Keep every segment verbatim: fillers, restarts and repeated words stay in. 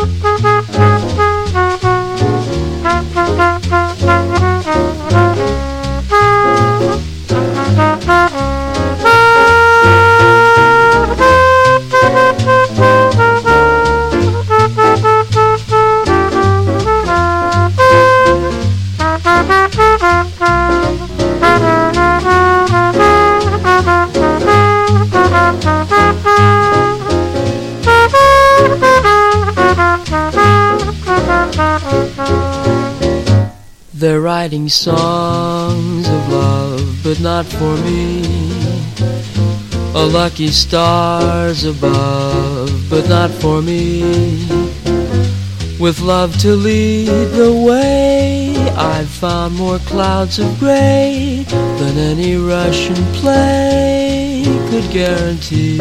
They're writing songs of love, but not for me. A lucky stars above, but not for me. With love to lead the way, I've found more clouds of gray than any Russian play could guarantee.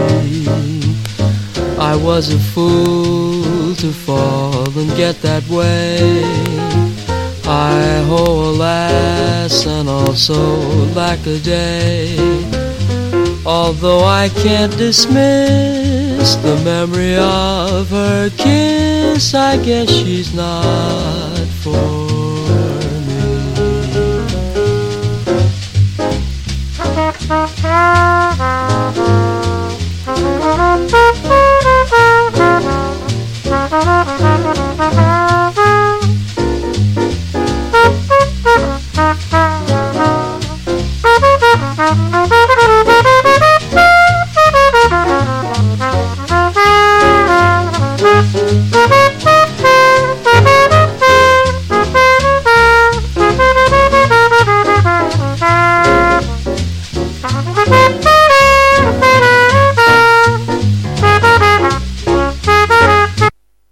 I was a fool to fall and get that way. Hi-ho, alas, and also lack a day. Although I can't dismiss the memory of her kiss, I guess she's not for